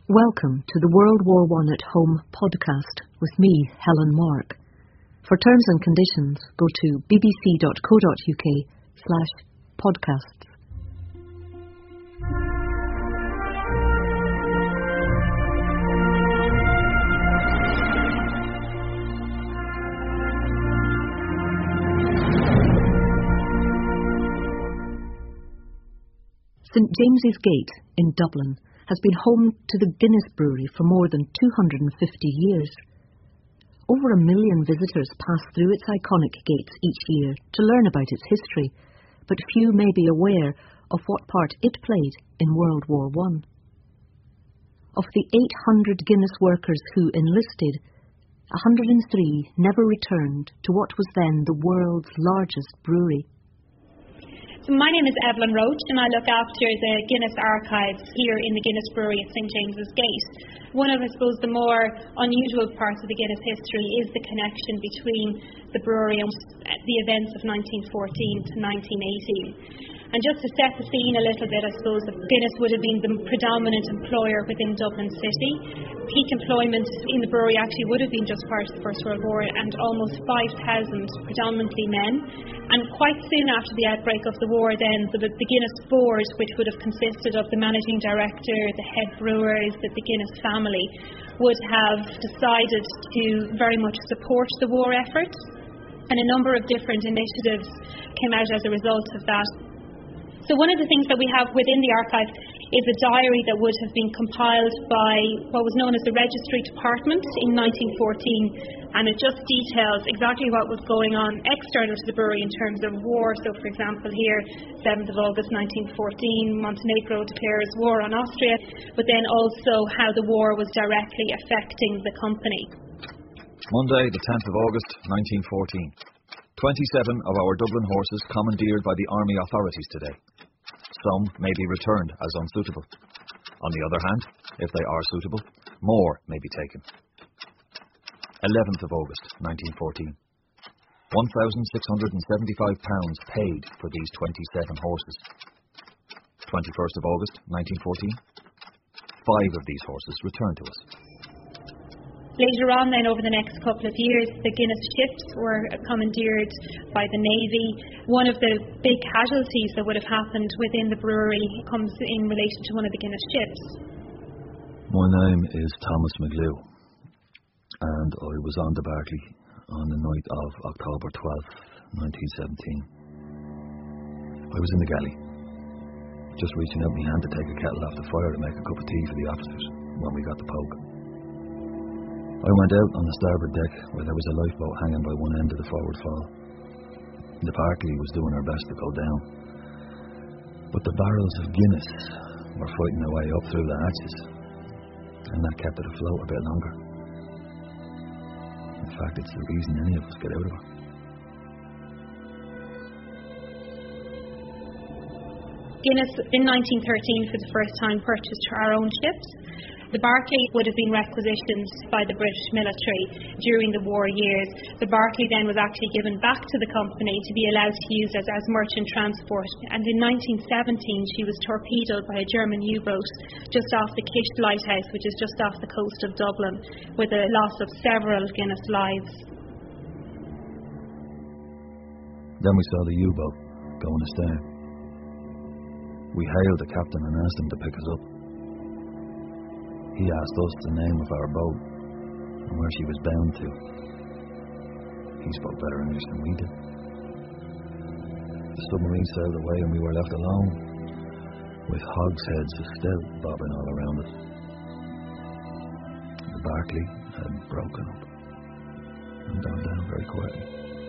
Welcome to the World War I at Home podcast with me, Helen Mark. For terms and conditions, go to bbc.co.uk/podcasts. St James's Gate in Dublin has been home to the Guinness Brewery for more than 250 years. Over 1 million visitors pass through its iconic gates each year to learn about its history, but few may be aware of what part it played in World War I. Of the 800 Guinness workers who enlisted, 103 never returned to what was then the world's largest brewery. So my name is Evelyn Roach and I look after the Guinness archives here in the Guinness Brewery at St James's Gate. One of, I suppose, the more unusual parts of the Guinness history is the connection between the brewery and the events of 1914 to 1918. And just to set the scene a little bit, I suppose, Guinness would have been the predominant employer within Dublin City. Peak employment in the brewery actually would have been just prior to the First World War, and almost 5,000, predominantly men. And quite soon after the outbreak of the war then, the Guinness board, which would have consisted of the managing director, the head brewers, the Guinness family, would have decided to very much support the war effort. And a number of different initiatives came out as a result of that. So one of the things that we have within the archive is a diary that would have been compiled by what was known as the Registry Department in 1914, and it just details exactly what was going on external to the brewery in terms of war. So for example here, 7th of August 1914, Montenegro declares war on Austria, but then also how the war was directly affecting the company. Monday the 10th of August 1914. 27 of our Dublin horses commandeered by the Army authorities today. Some may be returned as unsuitable. On the other hand, if they are suitable, more may be taken. 11th of August 1914. £1,675 paid for these 27 horses. 21st of August 1914. 5 of these horses returned to us. Later on then, over the next couple of years, the Guinness ships were commandeered by the Navy. One of the big casualties that would have happened within the brewery comes in relation to one of the Guinness ships. My name is Thomas McGlew, and I was on the Barclay on the night of October 12th, 1917. I was in the galley, just reaching out my hand to take a kettle off the fire to make a cup of tea for the officers when we got the poke. I went out on the starboard deck where there was a lifeboat hanging by one end of the forward fall. The Barclay was doing her best to go down, but the barrels of Guinness were fighting their way up through the hatches, and that kept it afloat a bit longer. In fact, it's the reason any of us get out of her. Guinness in 1913 for the first time purchased our own ships. The Barclay would have been requisitioned by the British military during the war years. The Barclay then was actually given back to the company to be allowed to use as merchant transport. And in 1917 she was torpedoed by a German U-boat just off the Kish Lighthouse, which is just off the coast of Dublin, with a loss of several Guinness lives. Then we saw the U-boat going astern. We hailed the captain and asked him to pick us up. He asked us the name of our boat and where she was bound to. He spoke better English than we did. The submarine sailed away and we were left alone, with hogsheads of stout bobbing all around us. The Barclay had broken up and gone down very quietly.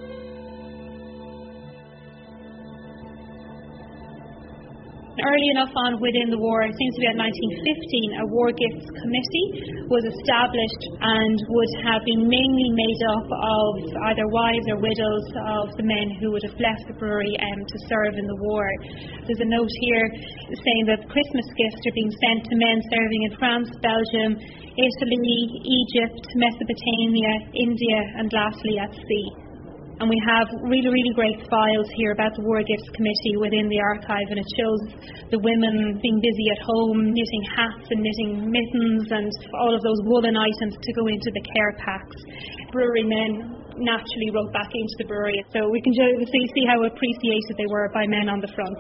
Early enough on within the war, it seems to be at 1915, a War Gifts Committee was established and would have been mainly made up of either wives or widows of the men who would have left the brewery to serve in the war. There's a note here saying that Christmas gifts are being sent to men serving in France, Belgium, Italy, Egypt, Mesopotamia, India, and lastly at sea. And we have really, really great files here about the War Gifts Committee within the archive, and it shows the women being busy at home, knitting hats and knitting mittens and all of those woolen items to go into the care packs. Brewery men naturally wrote back into the brewery, so we can see how appreciated they were by men on the front.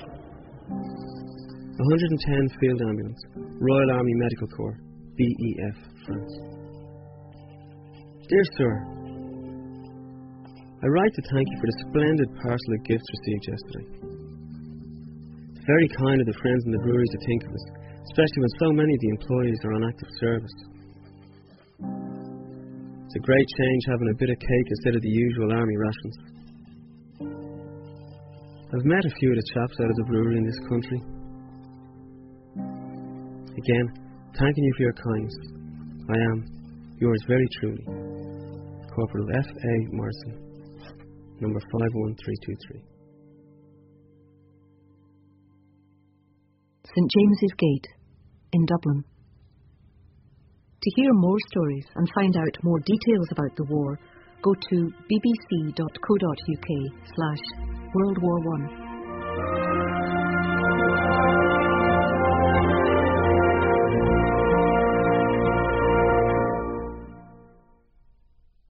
110 Field Ambulance, Royal Army Medical Corps, BEF, France. Dear Sir, I write to thank you for the splendid parcel of gifts received yesterday. It's very kind of the friends in the brewery to think of us, especially when so many of the employees are on active service. It's a great change having a bit of cake instead of the usual army rations. I've met a few of the chaps out of the brewery in this country. Again, thanking you for your kindness. I am, yours very truly, Corporal F.A. Morrison, number 51323. St James's Gate in Dublin. To hear more stories and find out more details about the war, go to bbc.co.uk/World War I.